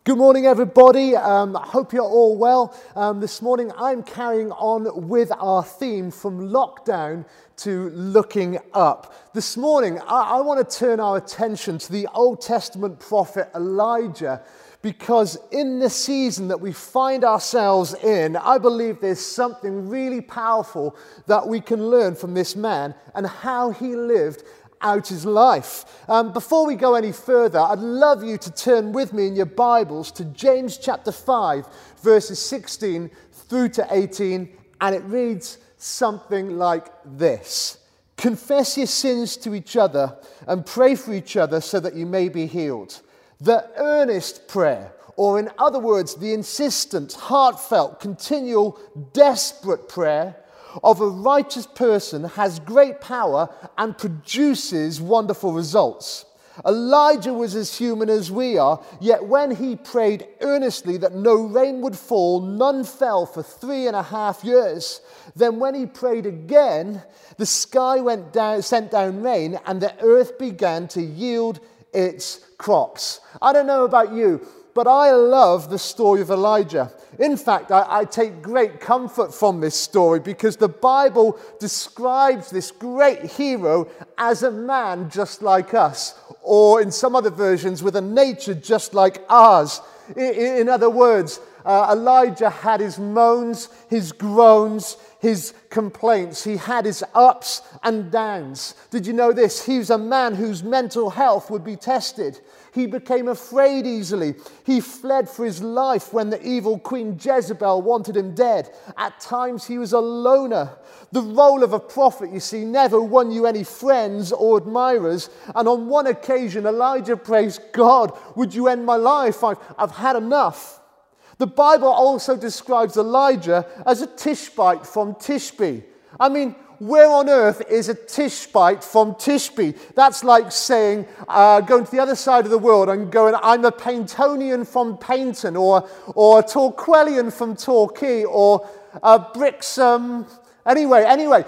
Good morning, everybody. I hope you're all well. This morning, I'm carrying on with our theme from lockdown to looking up. This morning, I want to turn our attention to the Old Testament prophet Elijah, because in the season that we find ourselves in, I believe there's something really powerful that we can learn from this man and how he lived out his life. Before we go any further, I'd love you to turn with me in your Bibles to James chapter 5, verses 16 through to 18, and it reads something like this. Confess your sins to each other and pray for each other so that you may be healed. The earnest prayer, or in other words, the insistent, heartfelt, continual, desperate prayer of a righteous person has great power and produces wonderful results. Elijah was as human as we are, yet when he prayed earnestly that no rain would fall, none fell for 3.5 years. Then when he prayed again, the sky sent down rain, and the earth began to yield its crops. I don't know about you, but I love the story of Elijah. In fact, I take great comfort from this story because the Bible describes this great hero as a man just like us, or in some other versions, with a nature just like ours. In other words, Elijah had his moans, his groans, his complaints. He had his ups and downs. Did you know this? He was a man whose mental health would be tested. He became afraid easily. He fled for his life when the evil Queen Jezebel wanted him dead. At times he was a loner. The role of a prophet, you see, never won you any friends or admirers. And on one occasion, Elijah prays, God, would you end my life? I've had enough. The Bible also describes Elijah as a Tishbite from Tishbe. I mean, where on earth is a Tishbite from Tishbe? That's like saying, going to the other side of the world and going, I'm a Paintonian from Paynton, or a Torquellian from Torquay, or a Brixham. Anyway,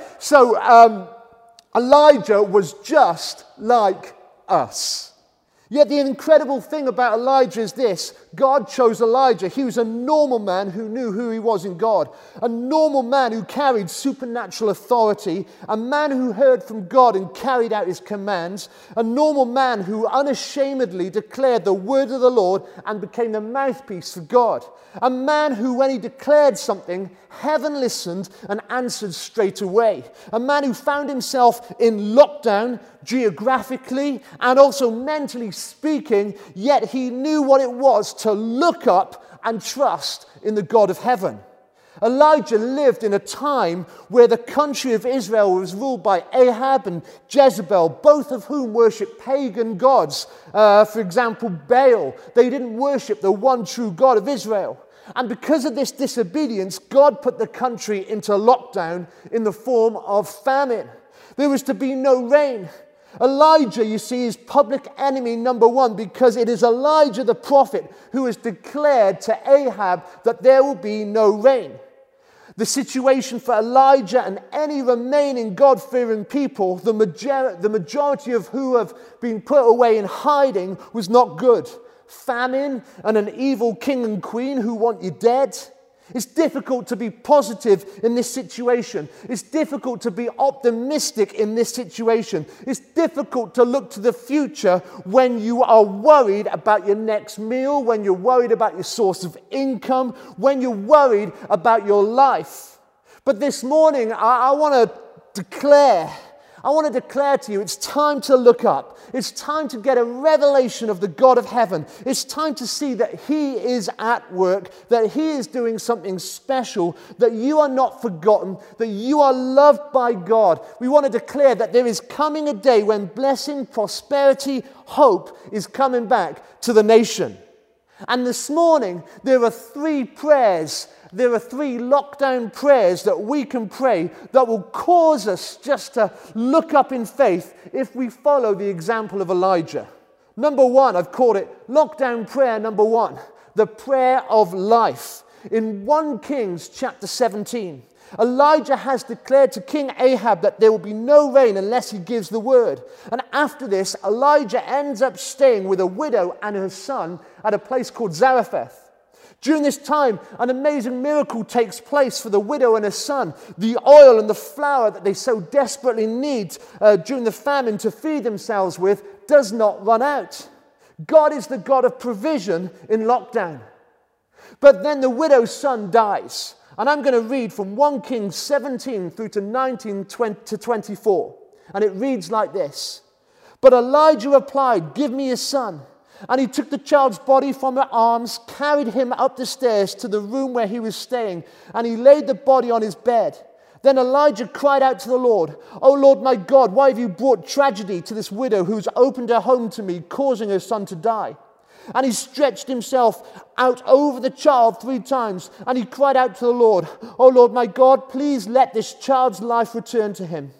so Elijah was just like us. Yet the incredible thing about Elijah is this. God chose Elijah. He was a normal man who knew who he was in God. A normal man who carried supernatural authority. A man who heard from God and carried out his commands. A normal man who unashamedly declared the word of the Lord and became the mouthpiece for God. A man who, when he declared something, heaven listened and answered straight away. A man who found himself in lockdown, geographically and also mentally speaking, yet he knew what it was to look up and trust in the God of heaven. Elijah lived in a time where the country of Israel was ruled by Ahab and Jezebel, both of whom worshipped pagan gods. For example, Baal. They didn't worship the one true God of Israel. And because of this disobedience, God put the country into lockdown in the form of famine. There was to be no rain. Elijah, you see, is public enemy number one because it is Elijah the prophet who has declared to Ahab that there will be no rain. The situation for Elijah and any remaining God-fearing people, the majority of who have been put away in hiding, was not good. Famine and an evil king and queen who want you dead. It's difficult to be positive in this situation. It's difficult to be optimistic in this situation. It's difficult to look to the future when you are worried about your next meal, when you're worried about your source of income, when you're worried about your life. But this morning, I want to declare to you, it's time to look up. It's time to get a revelation of the God of heaven. It's time to see that He is at work, that He is doing something special, that you are not forgotten, that you are loved by God. We want to declare that there is coming a day when blessing, prosperity, hope is coming back to the nation. And this morning, there are 3 prayers. There are 3 lockdown prayers that we can pray that will cause us just to look up in faith if we follow the example of Elijah. Number 1, I've called it lockdown prayer number 1, the prayer of life. In 1 Kings chapter 17, Elijah has declared to King Ahab that there will be no rain unless he gives the word. And after this, Elijah ends up staying with a widow and her son at a place called Zarephath. During this time, an amazing miracle takes place for the widow and her son. The oil and the flour that they so desperately need during the famine to feed themselves with does not run out. God is the God of provision in lockdown. But then the widow's son dies. And I'm going to read from 1 Kings 17 through to 19 to 24. And it reads like this. But Elijah replied, "Give me his son." And he took the child's body from her arms, carried him up the stairs to the room where he was staying, and he laid the body on his bed. Then Elijah cried out to the Lord, "O Lord my God, why have you brought tragedy to this widow who's opened her home to me, causing her son to die?" And he stretched himself out over the child 3 times, and he cried out to the Lord, "O Lord my God, please let this child's life return to him."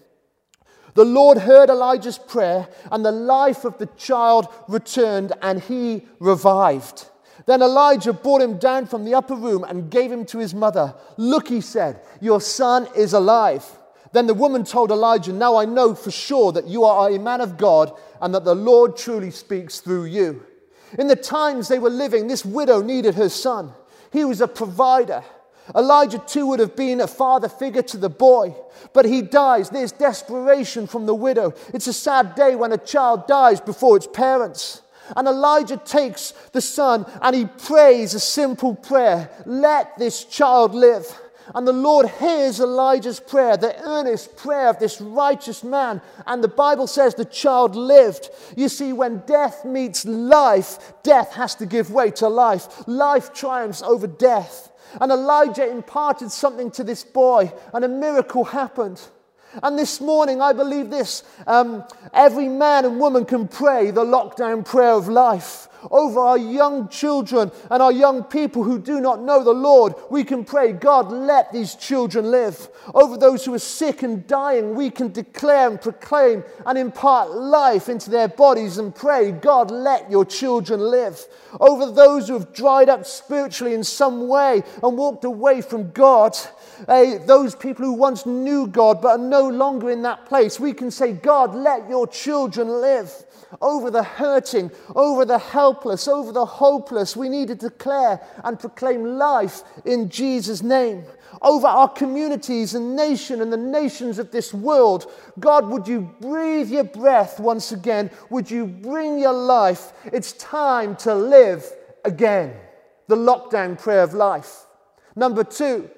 The Lord heard Elijah's prayer, and the life of the child returned, and he revived. Then Elijah brought him down from the upper room and gave him to his mother. "Look," he said, "your son is alive." Then the woman told Elijah, "Now I know for sure that you are a man of God, and that the Lord truly speaks through you." In the times they were living, this widow needed her son. He was a provider. Elijah too would have been a father figure to the boy, but he dies. There's desperation from the widow. It's a sad day when a child dies before its parents. And Elijah takes the son and he prays a simple prayer, "Let this child live." And the Lord hears Elijah's prayer, the earnest prayer of this righteous man. And the Bible says the child lived. You see, when death meets life, death has to give way to life. Life triumphs over death. And Elijah imparted something to this boy, and a miracle happened. And this morning, I believe this, every man and woman can pray the lockdown prayer of life. Over our young children and our young people who do not know the Lord, we can pray, "God, let these children live." Over those who are sick and dying, we can declare and proclaim and impart life into their bodies and pray, "God, let your children live." Over those who have dried up spiritually in some way and walked away from God, those people who once knew God but are no longer in that place, we can say, "God, let your children live." Over the hurting, over the helpless, over the hopeless, we need to declare and proclaim life in Jesus' name. Over our communities and nation and the nations of this world, God, would you breathe your breath once again? Would you bring your life? It's time to live again. The lockdown prayer of life. Number 2.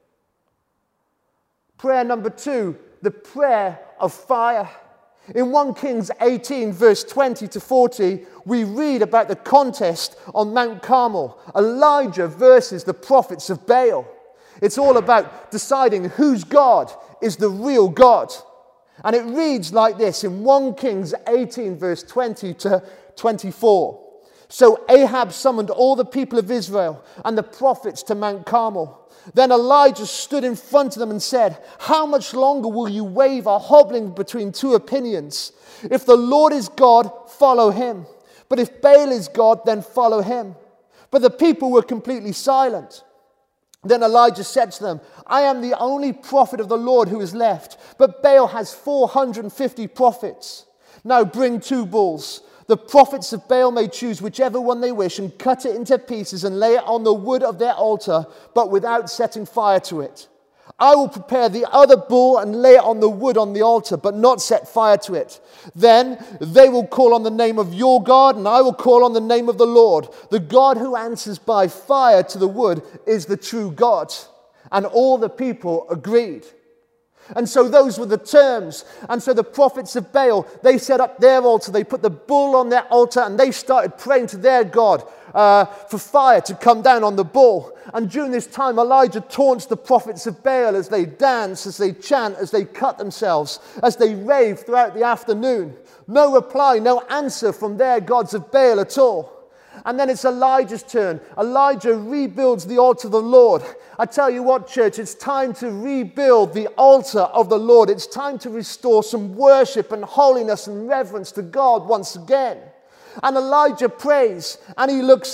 Prayer number 2, the prayer of fire. In 1 Kings 18, verse 20 to 40, we read about the contest on Mount Carmel. Elijah versus the prophets of Baal. It's all about deciding whose God is the real God. And it reads like this in 1 Kings 18, verse 20 to 24. So Ahab summoned all the people of Israel and the prophets to Mount Carmel. Then Elijah stood in front of them and said, "How much longer will you waver, hobbling between 2 opinions? If the Lord is God, follow him. But if Baal is God, then follow him." But the people were completely silent. Then Elijah said to them, "I am the only prophet of the Lord who is left, but Baal has 450 prophets. Now bring 2 bulls. The prophets of Baal may choose whichever one they wish and cut it into pieces and lay it on the wood of their altar, but without setting fire to it. I will prepare the other bull and lay it on the wood on the altar, but not set fire to it. Then they will call on the name of your God, and I will call on the name of the Lord. The God who answers by fire to the wood is the true God." And all the people agreed. And so those were the terms. And so the prophets of Baal, they set up their altar. They put the bull on their altar and they started praying to their God for fire to come down on the bull. And during this time, Elijah taunts the prophets of Baal as they dance, as they chant, as they cut themselves, as they rave throughout the afternoon. No reply, no answer from their gods of Baal at all. And then it's Elijah's turn. Elijah rebuilds the altar of the Lord. I tell you what, church, it's time to rebuild the altar of the Lord. It's time to restore some worship and holiness and reverence to God once again. And Elijah prays and he looks up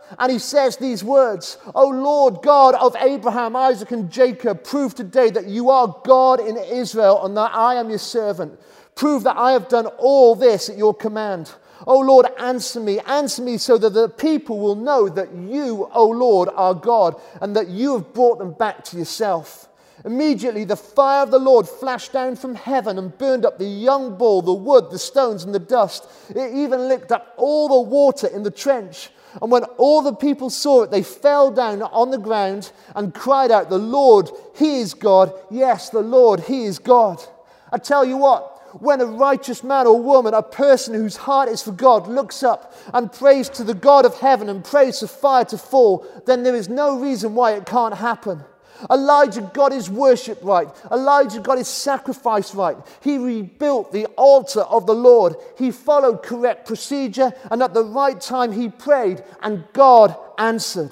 and he says these words, "O Lord God of Abraham, Isaac, and Jacob, prove today that you are God in Israel and that I am your servant. Prove that I have done all this at your command. O Lord, answer me so that the people will know that you, O Lord, are God and that you have brought them back to yourself." Immediately the fire of the Lord flashed down from heaven and burned up the young bull, the wood, the stones, and the dust. It even licked up all the water in the trench. And when all the people saw it, they fell down on the ground and cried out, "The Lord, He is God. Yes, the Lord, He is God." I tell you what, when a righteous man or woman, a person whose heart is for God, looks up and prays to the God of heaven and prays for fire to fall, then there is no reason why it can't happen. Elijah got his worship right. Elijah got his sacrifice right. He rebuilt the altar of the Lord. He followed correct procedure, and at the right time he prayed, and God answered.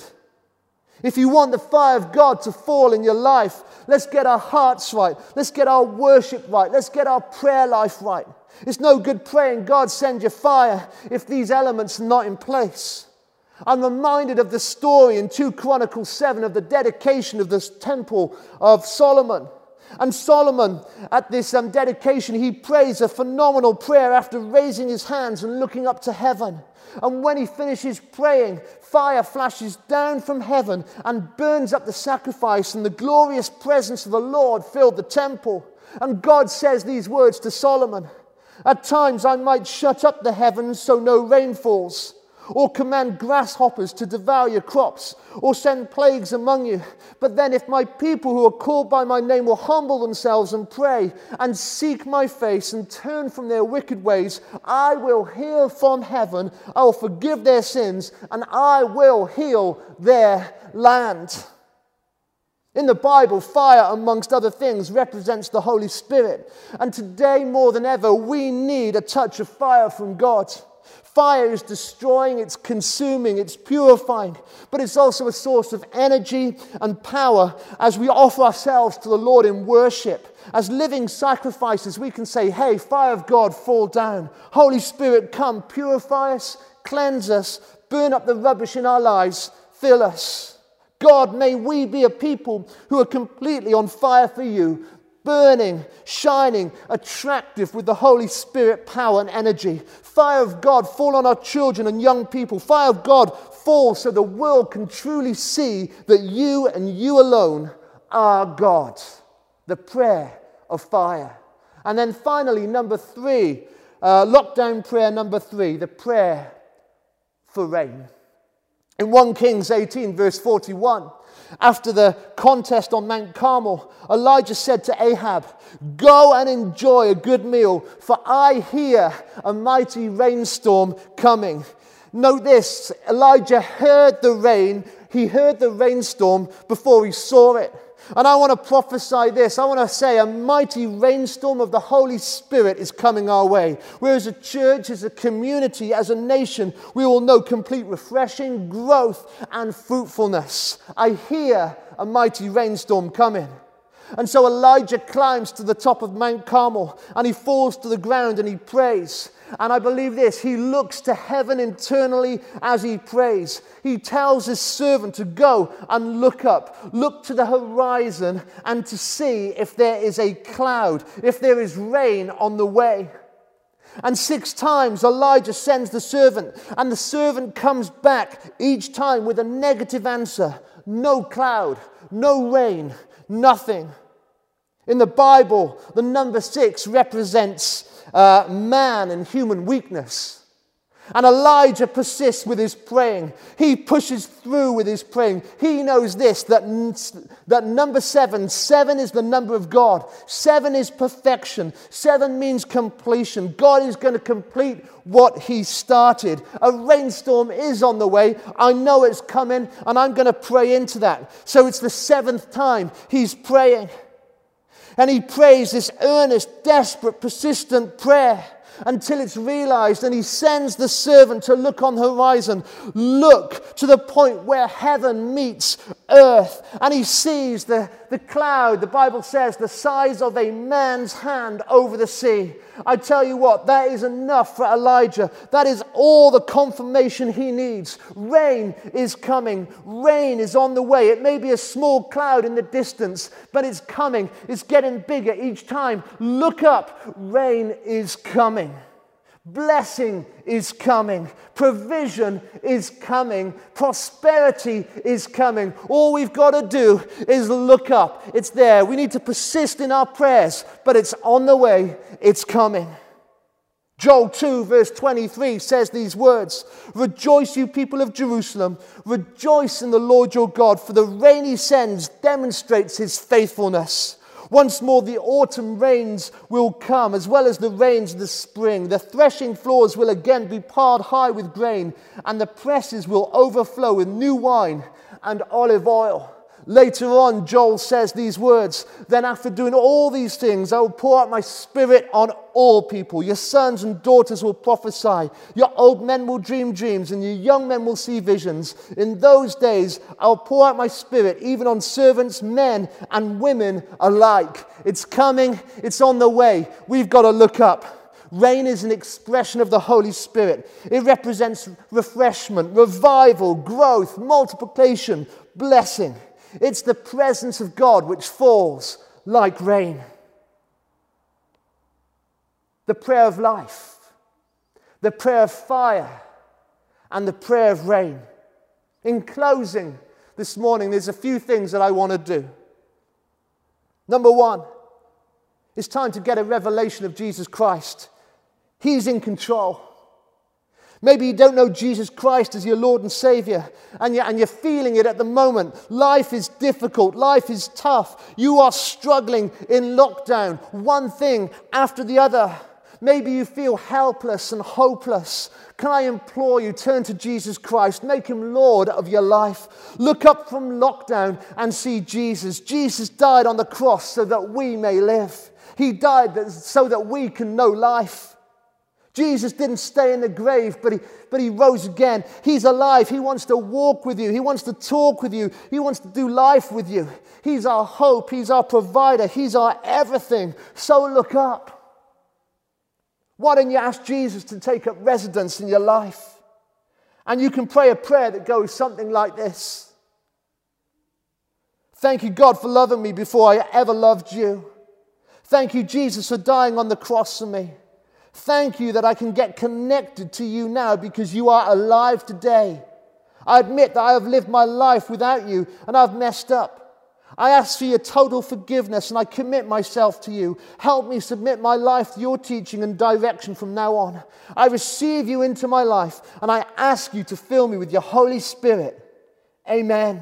If you want the fire of God to fall in your life, let's get our hearts right. Let's get our worship right. Let's get our prayer life right. It's no good praying, "God, send your fire," if these elements are not in place. I'm reminded of the story in 2 Chronicles 7 of the dedication of this temple of Solomon. And Solomon, at this dedication, he prays a phenomenal prayer after raising his hands and looking up to heaven. And when he finishes praying, fire flashes down from heaven and burns up the sacrifice, and the glorious presence of the Lord filled the temple. And God says these words to Solomon, "At times I might shut up the heavens so no rain falls, or command grasshoppers to devour your crops, or send plagues among you. But then if my people who are called by my name will humble themselves and pray and seek my face and turn from their wicked ways, I will hear from heaven, I will forgive their sins, and I will heal their land." In the Bible, fire, amongst other things, represents the Holy Spirit. And today, more than ever, we need a touch of fire from God. Fire is destroying, it's consuming, it's purifying, but it's also a source of energy and power as we offer ourselves to the Lord in worship. As living sacrifices, we can say, "Hey, fire of God, fall down. Holy Spirit, come, purify us, cleanse us, burn up the rubbish in our lives, fill us." God, may we be a people who are completely on fire for you, burning, shining, attractive with the Holy Spirit power and energy. Fire of God, fall on our children and young people. Fire of God, fall so the world can truly see that you and you alone are God. The prayer of fire. And then finally, number 3, lockdown prayer number 3, the prayer for rain. In 1 Kings 18, verse 41, after the contest on Mount Carmel, Elijah said to Ahab, "Go and enjoy a good meal, for I hear a mighty rainstorm coming." Note this, Elijah heard the rain, he heard the rainstorm before he saw it. And I want to prophesy this. I want to say a mighty rainstorm of the Holy Spirit is coming our way. Where as a church, as a community, as a nation, we will know complete refreshing, growth, and fruitfulness. I hear a mighty rainstorm coming. And so Elijah climbs to the top of Mount Carmel and he falls to the ground and he prays. And I believe this, he looks to heaven internally as he prays. He tells his servant to go and look up, look to the horizon and to see if there is a cloud, if there is rain on the way. And 6 times Elijah sends the servant, and the servant comes back each time with a negative answer. No cloud, no rain, nothing. In the Bible, the number 6 represents man and human weakness. And Elijah persists with his praying. He pushes through with his praying. He knows this, that number 7 is the number of God. 7 is perfection. 7 means completion. God is going to complete what he started. A rainstorm is on the way. I know it's coming, and I'm going to pray into that. So it's the 7th time he's praying. And he prays this earnest, desperate, persistent prayer until it's realized, and he sends the servant to look on the horizon. Look to the point where heaven meets earth, and he sees the cloud, the Bible says, the size of a man's hand over the sea. I tell you what, that is enough for Elijah. That is all the confirmation he needs. Rain is coming. Rain is on the way. It may be a small cloud in the distance, but it's coming. It's getting bigger each time. Look up. Rain is coming. Blessing is coming. Provision is coming. Prosperity is coming. All we've got to do is look up. It's there. We need to persist in our prayers, but it's on the way. It's coming. Joel 2 verse 23 says these words, "Rejoice, you people of Jerusalem. Rejoice in the Lord your God, for the rain he sends demonstrates his faithfulness. Once more the autumn rains will come, as well as the rains of the spring. The threshing floors will again be piled high with grain, and the presses will overflow with new wine and olive oil." Later on, Joel says these words, "Then after doing all these things, I will pour out my spirit on all people. Your sons and daughters will prophesy. Your old men will dream dreams, and your young men will see visions. In those days, I will pour out my spirit even on servants, men and women alike." It's coming. It's on the way. We've got to look up. Rain is an expression of the Holy Spirit. It represents refreshment, revival, growth, multiplication, blessing. It's the presence of God which falls like rain. The prayer of life, the prayer of fire, and the prayer of rain. In closing this morning, there's a few things that I want to do. Number one, it's time to get a revelation of Jesus Christ. He's in control. Maybe you don't know Jesus Christ as your Lord and Savior, and you're feeling it at the moment. Life is difficult. Life is tough. You are struggling in lockdown, one thing after the other. Maybe you feel helpless and hopeless. Can I implore you, turn to Jesus Christ. Make him Lord of your life. Look up from lockdown and see Jesus. Jesus died on the cross so that we may live. He died so that we can know life. Jesus didn't stay in the grave, but he rose again. He's alive. He wants to walk with you. He wants to talk with you. He wants to do life with you. He's our hope. He's our provider. He's our everything. So look up. Why don't you ask Jesus to take up residence in your life? And you can pray a prayer that goes something like this. Thank you, God, for loving me before I ever loved you. Thank you, Jesus, for dying on the cross for me. Thank you that I can get connected to you now because you are alive today. I admit that I have lived my life without you and I've messed up. I ask for your total forgiveness and I commit myself to you. Help me submit my life to your teaching and direction from now on. I receive you into my life and I ask you to fill me with your Holy Spirit. Amen.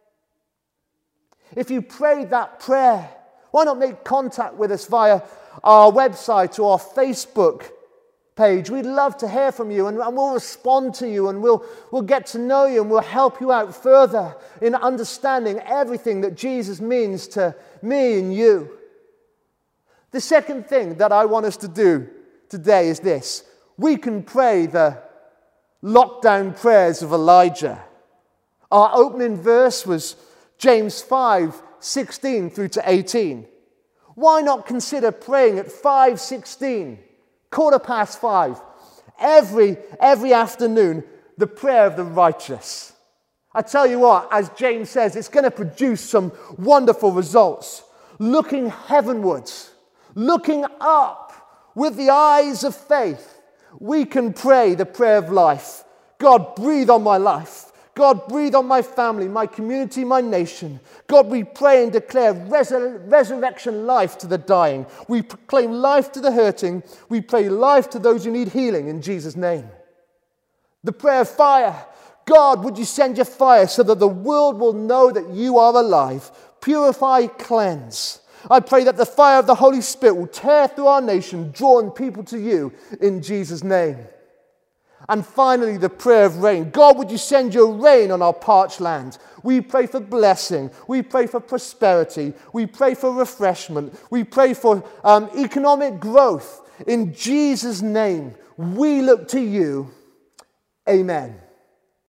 If you prayed that prayer, why not make contact with us via our website or our Facebook page? We'd love to hear from you and we'll respond to you and we'll get to know you and we'll help you out further in understanding everything that Jesus means to me and you. The second thing that I want us to do today is this. We can pray the lockdown prayers of Elijah. Our opening verse was James 5:16 through to 18. Why not consider praying at 5:16, 5:15, every afternoon, the prayer of the righteous? I tell you what, as James says, it's going to produce some wonderful results. Looking heavenwards, looking up with the eyes of faith, we can pray the prayer of life. God, breathe on my life. God, breathe on my family, my community, my nation. God, we pray and declare resurrection life to the dying. We proclaim life to the hurting. We pray life to those who need healing in Jesus' name. The prayer of fire. God, would you send your fire so that the world will know that you are alive. Purify, cleanse. I pray that the fire of the Holy Spirit will tear through our nation, drawing people to you in Jesus' name. And finally, the prayer of rain. God, would you send your rain on our parched land? We pray for blessing. We pray for prosperity. We pray for refreshment. We pray for economic growth. In Jesus' name, we look to you. Amen.